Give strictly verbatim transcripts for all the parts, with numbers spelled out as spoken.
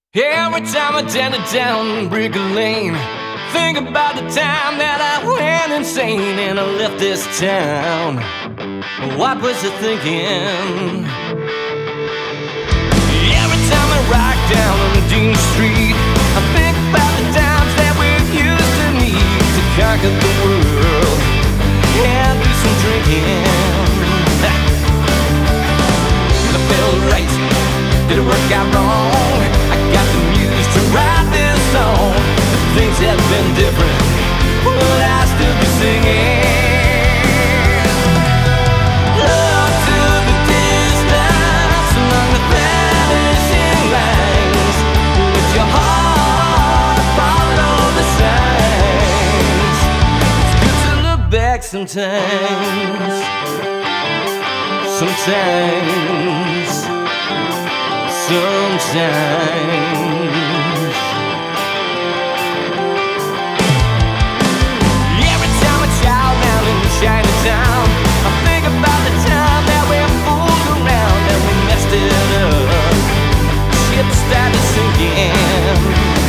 Every time I turn it down Brick Lane, think about the time that I went insane and I left this town. What was I thinking? Every time I ride down on Dean Street, I think about the times that we used to need to conquer the world and do some drinking. I felt right, did it work out wrong? I got the muse to write this song. If things had been different, would I still be singing? Love to the distance along the vanishing lines. Let your heart follow the signs. It's good to look back sometimes. Sometimes. Sometimes. Every time I chow down in Chinatown, I think about the time that we fooled around and we messed it up. Shit started sinking.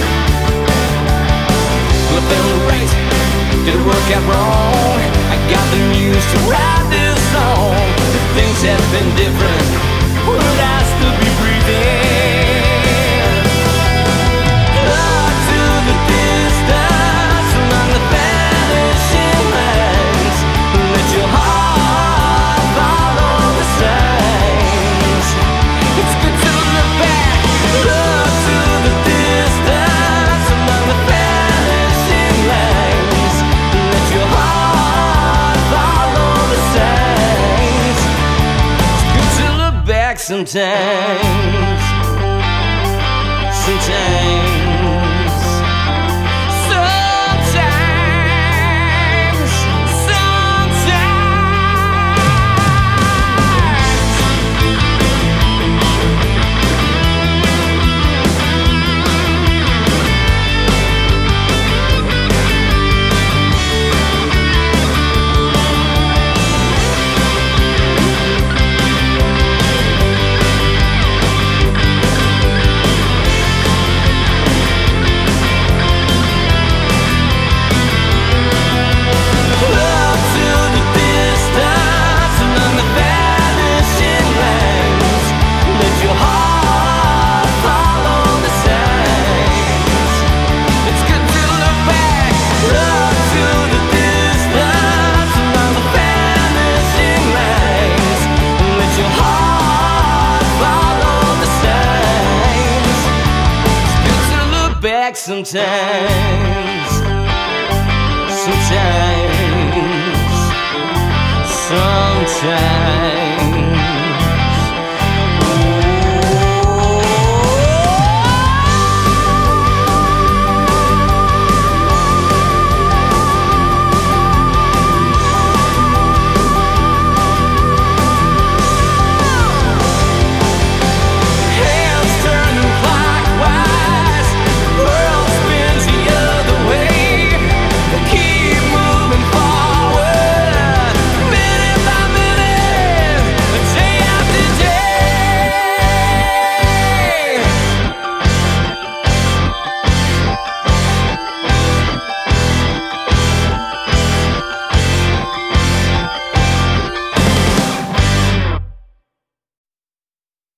Well, I felt right, did it work out wrong? I got the news to write this song. If things had been different, would I still be breathing? Love to the distance along the vanishing lines. Let your heart follow the signs. It's good to look back. Love to the distance along the vanishing lines. Let your heart follow the signs. It's good to look back sometimes. Sometimes. Sometimes. Love to the distance along the vanishing lines. Let your heart follow the signs. It's good to look back. Love to the distance along the vanishing lines. Let your heart follow the signs. It's good to look back sometimes. Sometimes. Sometimes.